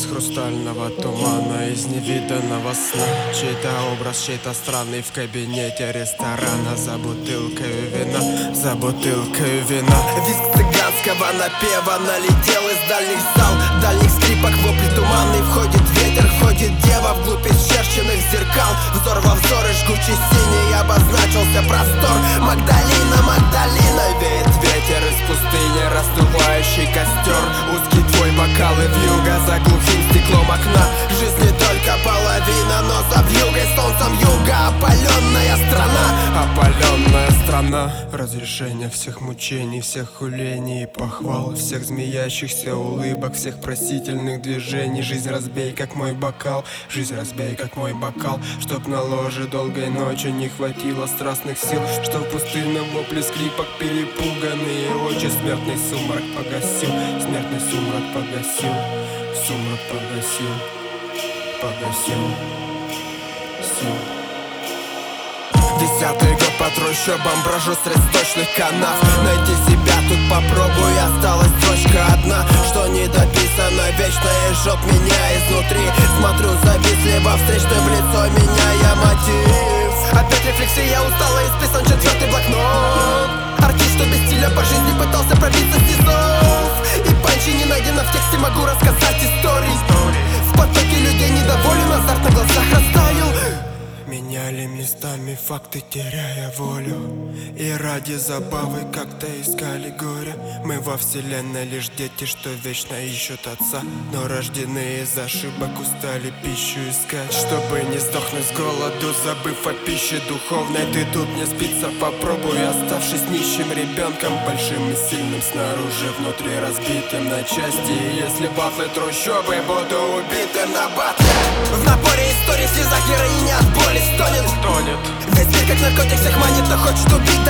Из хрустального тумана, из невиданного сна, чей-то образ, чей-то странный в кабинете ресторана. За бутылкой вина, за бутылкой вина. Визг цыганского напева налетел из дальних зал, дальних скрипок, вопли туманный. Входит ветер, входит дева вглубь исчерченных зеркал. Взор во взор и жгучий синий обозначился простор. Магдалина, Магдалина, веет ветер из пустыни, раздувающий костер. Узкий твой бокал и вьюга за глухим стеклом окна. Жизни только половина, но за вьюгой солнцем юга опаленная страна. Опаленная страна. Разрешение всех мучений, всех хулений и похвал, всех змеящихся улыбок, всех просительных движений. Жизнь разбей, как мой бокал, жизнь разбей, как мой бокал. Чтоб на ложе долгой ночи не хватило страстных сил, что в пустынном вопле скрипок перепуганные очи смертный сумрак погасил, смертный сумрак погасил, сумрак погасил, погасил, сил. Десятый год по трущобам брожу средь сточных канав. Найти себя тут попробуй, осталась строчка одна, что не дописано вечно и жжет меня изнутри. Смотрю завистливо встречный в лицо, меняя мотив. Опять рефлексия устала, исписан четвертый блокнот. Артист, что без стиля по жизни пытался пробиться с низов. И панчи не найдено в тексте, могу рассказать истории. В потоке людей недоволен, азарт на глазах растаял. Меняли местами факты, теряя волю, и ради забавы как-то искали горе. Мы во вселенной лишь дети, что вечно ищут отца, но рождены из ошибок, устали пищу искать. Чтобы не сдохнуть с голоду, забыв о пище духовной. Ты тут не спится, попробуй, оставшись нищим ребенком, большим и сильным снаружи, внутри разбитым на части. И если батлы трущобы, буду убитым на батле. В напоре истории слеза героиня от боли стонет. Тонет. Весь мир как наркотик всех манит, но хочет убить